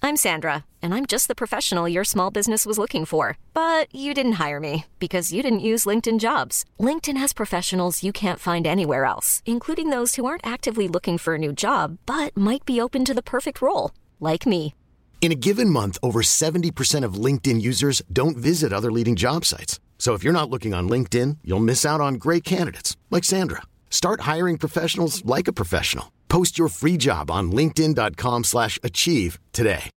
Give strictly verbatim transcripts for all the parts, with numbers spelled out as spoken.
I'm Sandra, and I'm just the professional your small business was looking for. But you didn't hire me because you didn't use LinkedIn Jobs. LinkedIn has professionals you can't find anywhere else, including those who aren't actively looking for a new job, but might be open to the perfect role, like me. In a given month, over seventy percent of LinkedIn users don't visit other leading job sites. So if you're not looking on LinkedIn, you'll miss out on great candidates like Sandra. Start hiring professionals like a professional. Post your free job on linkedin.com slash achieve today.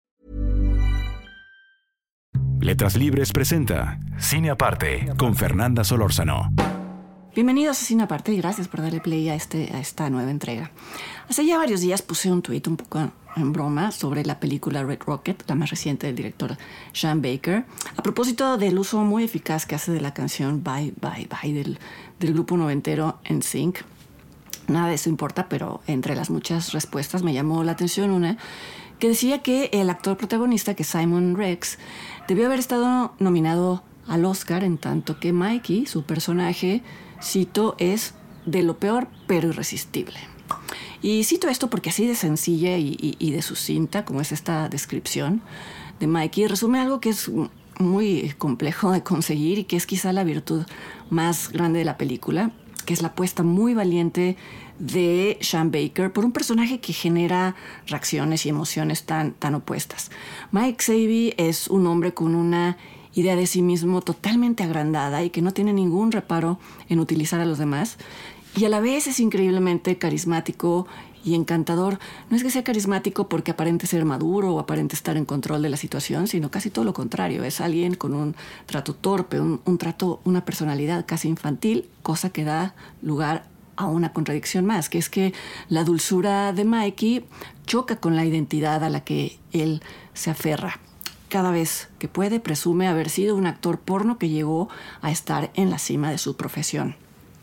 Letras Libres presenta Cine Aparte con Fernanda Solórzano. Bienvenidos a Cine Aparte y gracias por darle play a, este, a esta nueva entrega. Hace ya varios días puse un tuit un poco en broma sobre la película Red Rocket, la más reciente del director Sean Baker, a propósito del uso muy eficaz que hace de la canción Bye Bye Bye del, del grupo noventero N Sync. Nada de eso importa, pero entre las muchas respuestas me llamó la atención una que decía que el actor protagonista, que es Simon Rex, debió haber estado nominado al Oscar, en tanto que Mikey, su personaje, cito, es de lo peor pero irresistible. Y cito esto porque así de sencilla y, y, y de sucinta como es esta descripción de Mikey, resume algo que es muy complejo de conseguir y que es quizá la virtud más grande de la película, que es la apuesta muy valiente de Sean Baker por un personaje que genera reacciones y emociones tan, tan opuestas. Mike Savvy es un hombre con una idea de sí mismo totalmente agrandada y que no tiene ningún reparo en utilizar a los demás, y a la vez es increíblemente carismático y encantador. No es que sea carismático porque aparente ser maduro o aparente estar en control de la situación, sino casi todo lo contrario. Es alguien con un trato torpe, un, un trato, una personalidad casi infantil, cosa que da lugar a una contradicción más, que es que la dulzura de Mikey choca con la identidad a la que él se aferra. Cada vez que puede, presume haber sido un actor porno que llegó a estar en la cima de su profesión.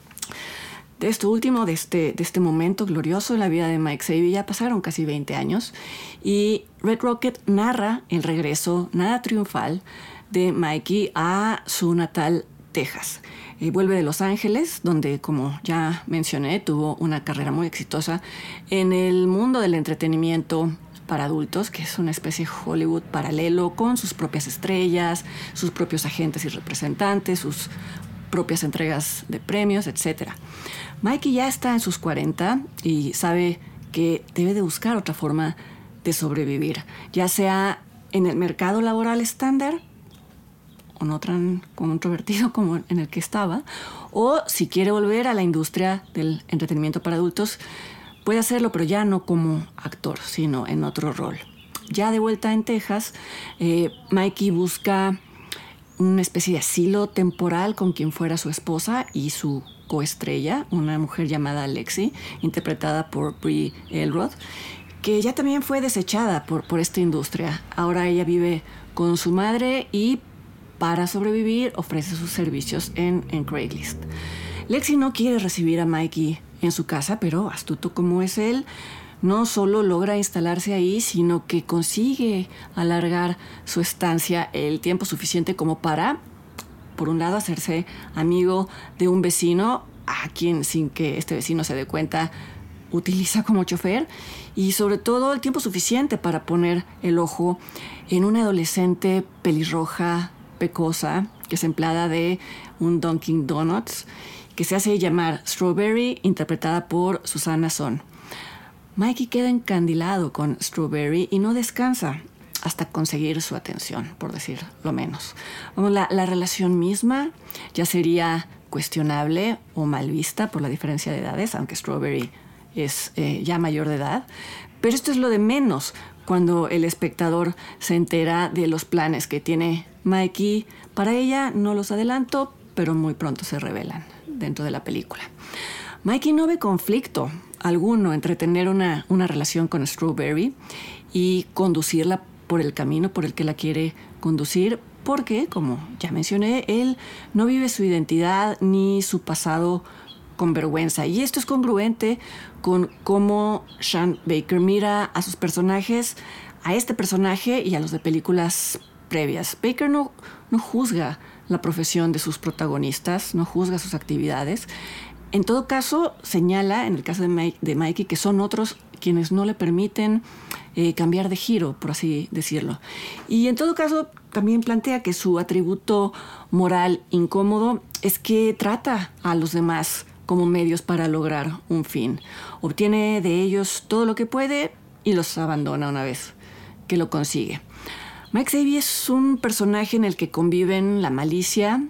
De esto último, de este, de este momento glorioso en la vida de Mike Savvy, ya pasaron casi veinte años, y Red Rocket narra el regreso nada triunfal de Mikey a su natal Texas. Eh, vuelve de Los Ángeles, donde, como ya mencioné, tuvo una carrera muy exitosa en el mundo del entretenimiento para adultos, que es una especie de Hollywood paralelo, con sus propias estrellas, sus propios agentes y representantes, sus propias entregas de premios, etcétera. Mikey ya está en sus cuarenta y sabe que debe de buscar otra forma de sobrevivir, ya sea en el mercado laboral estándar o no tan controvertido como en el que estaba, o si quiere volver a la industria del entretenimiento para adultos, puede hacerlo, pero ya no como actor, sino en otro rol. Ya de vuelta en Texas, eh, Mikey busca una especie de asilo temporal con quien fuera su esposa y su coestrella, una mujer llamada Lexi, interpretada por Brie Elrod, que ya también fue desechada por, por esta industria. Ahora ella vive con su madre y, para sobrevivir, ofrece sus servicios en, en Craigslist. Lexi no quiere recibir a Mikey en su casa, pero astuto como es él, no solo logra instalarse ahí, sino que consigue alargar su estancia el tiempo suficiente como para, por un lado, hacerse amigo de un vecino, a quien, sin que este vecino se dé cuenta, utiliza como chofer, y sobre todo el tiempo suficiente para poner el ojo en una adolescente pelirroja, pecosa, que es empleada de un Dunkin' Donuts, que se hace llamar Strawberry, interpretada por Susanna Son. Mikey queda encandilado con Strawberry y no descansa hasta conseguir su atención, por decir lo menos. Vamos, la, la relación misma ya sería cuestionable o mal vista por la diferencia de edades, aunque Strawberry es eh, ya mayor de edad. Pero esto es lo de menos cuando el espectador se entera de los planes que tiene Mikey. Para ella no los adelanto, pero muy pronto se revelan dentro de la película. Mikey no ve conflicto alguno entre tener una, una relación con Strawberry y conducirla por el camino por el que la quiere conducir, porque, como ya mencioné, él no vive su identidad ni su pasado con vergüenza. Y esto es congruente con cómo Sean Baker mira a sus personajes, a este personaje y a los de películas previas. Baker no, no juzga la profesión de sus protagonistas, no juzga sus actividades. En todo caso, señala, en el caso de, Mike, de Mikey, que son otros quienes no le permiten eh, cambiar de giro, por así decirlo. Y en todo caso, también plantea que su atributo moral incómodo es que trata a los demás como medios para lograr un fin. Obtiene de ellos todo lo que puede y los abandona una vez que lo consigue. Mike Savey es un personaje en el que conviven la malicia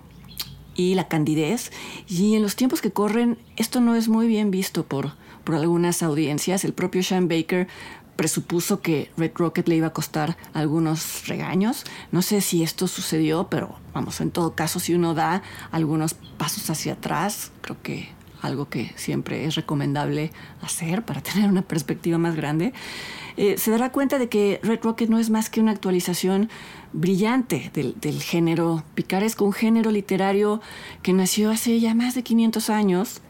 y la candidez, y en los tiempos que corren esto no es muy bien visto por, por algunas audiencias. El propio Sean Baker presupuso que Red Rocket le iba a costar algunos regaños. No sé si esto sucedió, pero vamos, en todo caso, si uno da algunos pasos hacia atrás, creo que algo que siempre es recomendable hacer para tener una perspectiva más grande, eh, se dará cuenta de que Red Rocket no es más que una actualización brillante del, del género picaresco, un género literario que nació hace ya más de quinientos años.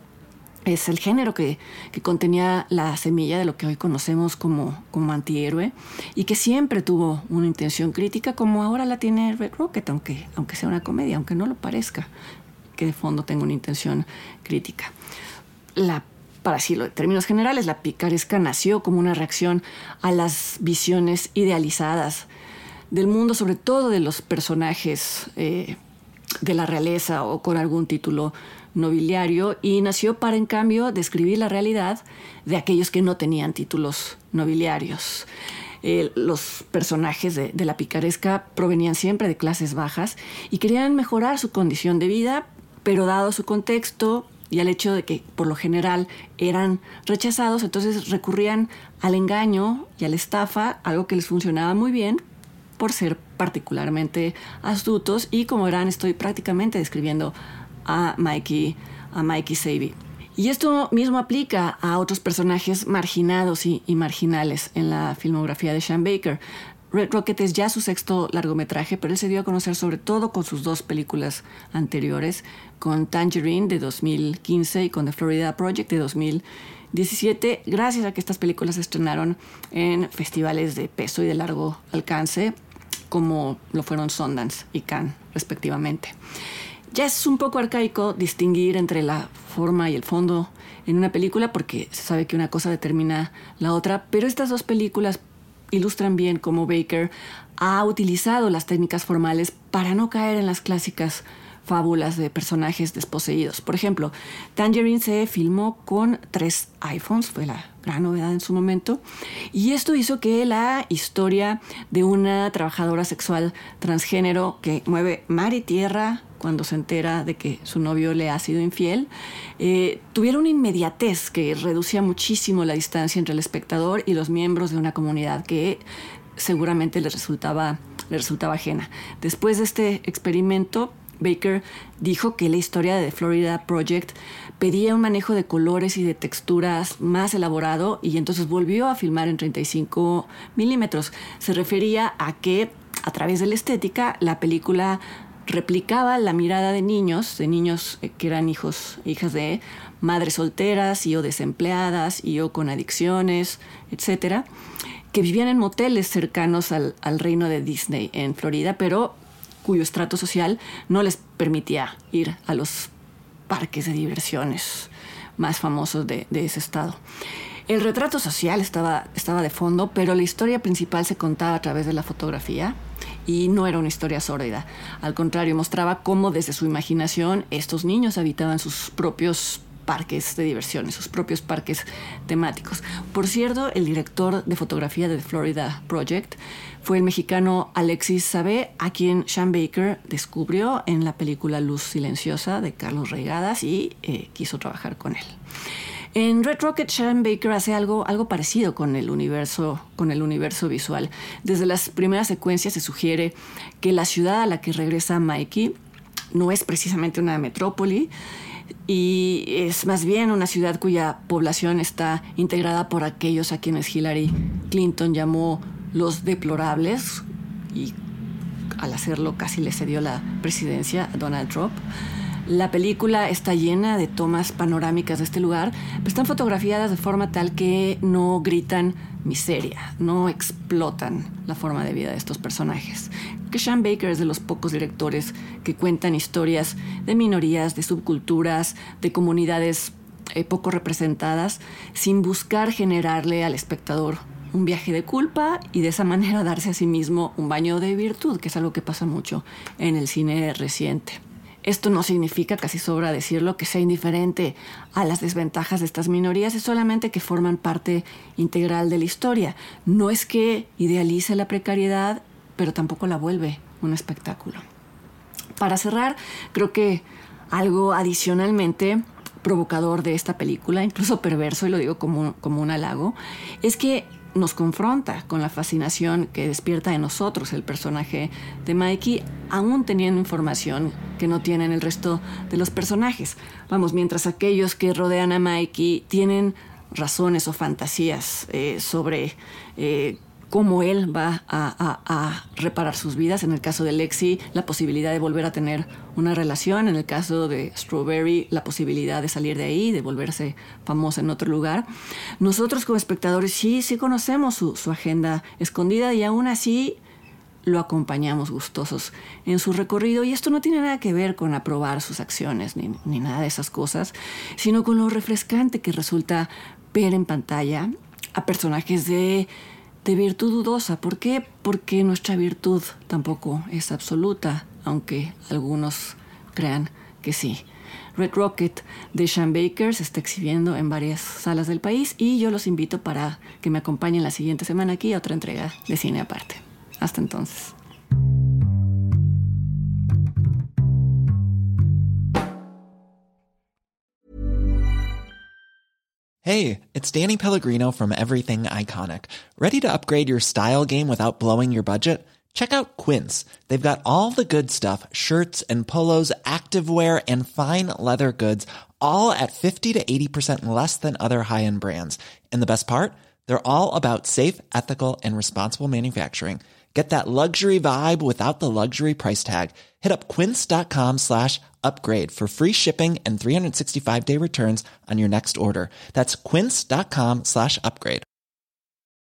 Es el género que, que contenía la semilla de lo que hoy conocemos como, como antihéroe y que siempre tuvo una intención crítica, como ahora la tiene Red Rocket, aunque, aunque sea una comedia, aunque no lo parezca, que de fondo tenga una intención crítica. La, para decirlo en términos generales, la picaresca nació como una reacción a las visiones idealizadas del mundo, sobre todo de los personajes eh, de la realeza o con algún título nobiliario, y nació para, en cambio, describir la realidad de aquellos que no tenían títulos nobiliarios. Eh, los personajes de, de la picaresca provenían siempre de clases bajas y querían mejorar su condición de vida, pero dado su contexto y al hecho de que por lo general eran rechazados, entonces recurrían al engaño y a la estafa, algo que les funcionaba muy bien por ser particularmente astutos, y como verán estoy prácticamente describiendo a Mikey, a Mikey Savey. Y esto mismo aplica a otros personajes marginados y, y marginales en la filmografía de Sean Baker. Red Rocket es ya su sexto largometraje, pero él se dio a conocer sobre todo con sus dos películas anteriores, con Tangerine de dos mil quince y con The Florida Project de dos mil diecisiete, gracias a que estas películas se estrenaron en festivales de peso y de largo alcance, como lo fueron Sundance y Cannes, respectivamente. Ya es un poco arcaico distinguir entre la forma y el fondo en una película, porque se sabe que una cosa determina la otra, pero estas dos películas ilustran bien cómo Baker ha utilizado las técnicas formales para no caer en las clásicas fábulas de personajes desposeídos. Por ejemplo, Tangerine se filmó con tres iPhones, fue la gran novedad en su momento, y esto hizo que la historia de una trabajadora sexual transgénero que mueve mar y tierra cuando se entera de que su novio le ha sido infiel, eh, tuviera una inmediatez que reducía muchísimo la distancia entre el espectador y los miembros de una comunidad que seguramente les resultaba, les resultaba ajena. Después de este experimento, Baker dijo que la historia de The Florida Project pedía un manejo de colores y de texturas más elaborado, y entonces volvió a filmar en treinta y cinco milímetros. Se refería a que, a través de la estética, la película replicaba la mirada de niños, de niños que eran hijos e hijas de madres solteras y o desempleadas y o con adicciones, etcétera, que vivían en moteles cercanos al, al reino de Disney en Florida, pero cuyo estrato social no les permitía ir a los parques de diversiones más famosos de, de ese estado. El retrato social estaba, estaba de fondo, pero la historia principal se contaba a través de la fotografía, y no era una historia sórdida. Al contrario, mostraba cómo desde su imaginación estos niños habitaban sus propios parques de diversiones, sus propios parques temáticos. Por cierto, el director de fotografía de The Florida Project fue el mexicano Alexis Sabe, a quien Sean Baker descubrió en la película Luz Silenciosa de Carlos Reigadas y eh, quiso trabajar con él. En Red Rocket, Sean Baker hace algo, algo parecido con el universo, con el universo visual. Desde las primeras secuencias se sugiere que la ciudad a la que regresa Mikey no es precisamente una metrópoli, y es más bien una ciudad cuya población está integrada por aquellos a quienes Hillary Clinton llamó los deplorables, y al hacerlo casi le cedió la presidencia a Donald Trump. La película está llena de tomas panorámicas de este lugar, pero están fotografiadas de forma tal que no gritan miseria, no explotan la forma de vida de estos personajes. Que Sean Baker es de los pocos directores que cuentan historias de minorías, de subculturas, de comunidades eh, poco representadas, sin buscar generarle al espectador un viaje de culpa y de esa manera darse a sí mismo un baño de virtud, que es algo que pasa mucho en el cine reciente. Esto no significa, casi sobra decirlo, que sea indiferente a las desventajas de estas minorías, es solamente que forman parte integral de la historia. No es que idealice la precariedad, pero tampoco la vuelve un espectáculo. Para cerrar, creo que algo adicionalmente provocador de esta película, incluso perverso, y lo digo como, como un halago, es que nos confronta con la fascinación que despierta en nosotros el personaje de Mikey, aún teniendo información que no tienen el resto de los personajes. Vamos, mientras aquellos que rodean a Mikey tienen razones o fantasías eh, sobre eh, cómo él va a, a, a reparar sus vidas. En el caso de Lexi, la posibilidad de volver a tener una relación. En el caso de Strawberry, la posibilidad de salir de ahí, de volverse famosa en otro lugar. Nosotros como espectadores sí, sí conocemos su, su agenda escondida y aún así lo acompañamos gustosos en su recorrido. Y esto no tiene nada que ver con aprobar sus acciones ni, ni nada de esas cosas, sino con lo refrescante que resulta ver en pantalla a personajes de... de virtud dudosa. ¿Por qué? Porque nuestra virtud tampoco es absoluta, aunque algunos crean que sí. Red Rocket de Sean Baker se está exhibiendo en varias salas del país y yo los invito para que me acompañen la siguiente semana aquí a otra entrega de Cine Aparte. Hasta entonces. Hey, it's Danny Pellegrino from Everything Iconic. Ready to upgrade your style game without blowing your budget? Check out Quince. They've got all the good stuff, shirts and polos, activewear, and fine leather goods, all at fifty to eighty percent less than other high-end brands. And the best part? They're all about safe, ethical, and responsible manufacturing. Get that luxury vibe without the luxury price tag. Hit up quince.com slash upgrade for free shipping and three sixty-five day returns on your next order. That's quince.com slash upgrade.